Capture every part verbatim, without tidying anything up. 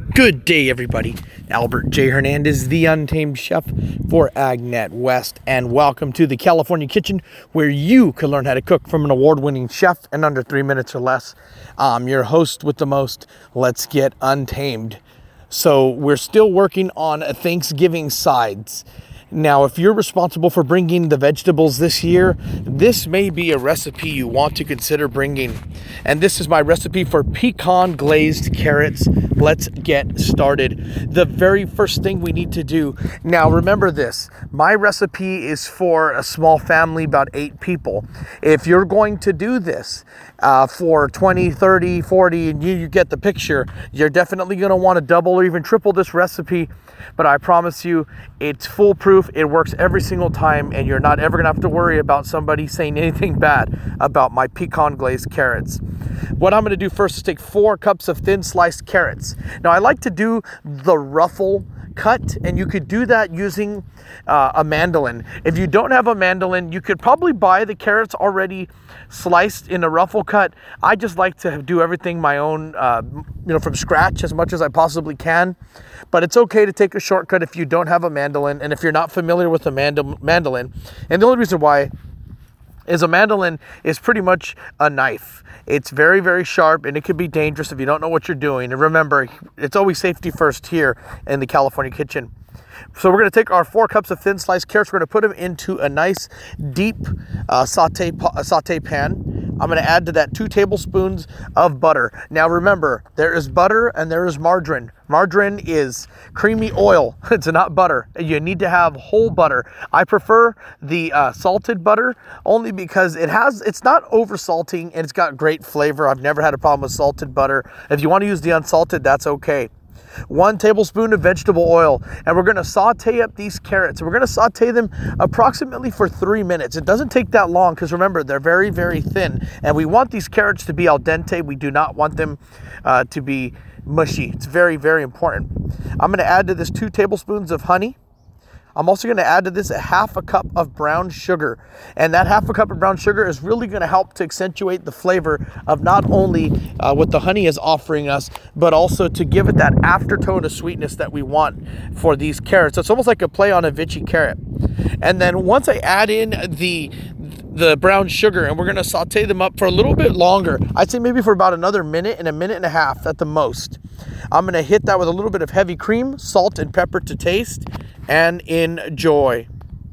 Good day, everybody. Albert J. Hernandez, the Untamed Chef for AgNet West, and welcome to the California Kitchen, where you can learn how to cook from an award-winning chef in under three minutes or less. I'm your host with the most. Let's get untamed. So we're still working on Thanksgiving sides. Now, if you're responsible for bringing the vegetables this year, this may be a recipe you want to consider bringing. And this is my recipe for pecan glazed carrots. Let's get started. The very first thing we need to do, now remember this, my recipe is for a small family, about eight people. If you're going to do this uh, for twenty, thirty, forty, and you, you get the picture, you're definitely gonna wanna double or even triple this recipe, but I promise you, it's foolproof. It works every single time, and you're not ever gonna have to worry about somebody saying anything bad about my pecan glazed carrots. What I'm gonna do first is take four cups of thin sliced carrots. Now, I like to do the ruffle cut, and you could do that using uh, a mandolin. If you don't have a mandolin, you could probably buy the carrots already sliced in a ruffle cut. I just like to do everything my own, uh, you know, from scratch as much as I possibly can. But it's okay to take a shortcut if you don't have a mandolin, and if you're not familiar with a mandol- mandolin. And the only reason why is a mandolin is pretty much a knife. It's very, very sharp, and it can be dangerous if you don't know what you're doing. And remember, it's always safety first here in the California Kitchen. So we're going to take our four cups of thin sliced carrots. We're going to put them into a nice deep uh, saute, uh, saute pan. I'm going to add to that two tablespoons of butter. Now remember, there is butter and there is margarine. Margarine is creamy oil. It's not butter. You need to have whole butter. I prefer the uh, salted butter only because it has, it's not over salting and it's got great flavor. I've never had a problem with salted butter. If you want to use the unsalted, that's okay. One tablespoon of vegetable oil, and we're going to saute up these carrots. We're going to saute them approximately for three minutes. It doesn't take that long because remember, they're very, very thin, and we want these carrots to be al dente. We do not want them uh, to be mushy. It's very, very important. I'm going to add to this two tablespoons of honey. I'm also going to add to this a half a cup of brown sugar. And that half a cup of brown sugar is really going to help to accentuate the flavor of not only uh, what the honey is offering us, but also to give it that aftertone of sweetness that we want for these carrots. So it's almost like a play on a Vichy carrot. And then once I add in the the brown sugar, and we're going to saute them up for a little bit longer, I'd say maybe for about another minute and a minute and a half at the most. I'm going to hit that with a little bit of heavy cream, salt and pepper to taste, and enjoy.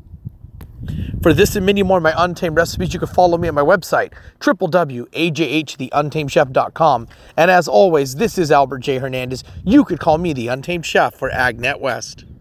For this and many more of my Untamed recipes, you can follow me at my website, w w w dot a j h the untamed chef dot com. And as always, this is Albert J. Hernandez. You could call me the Untamed Chef for AgNet West.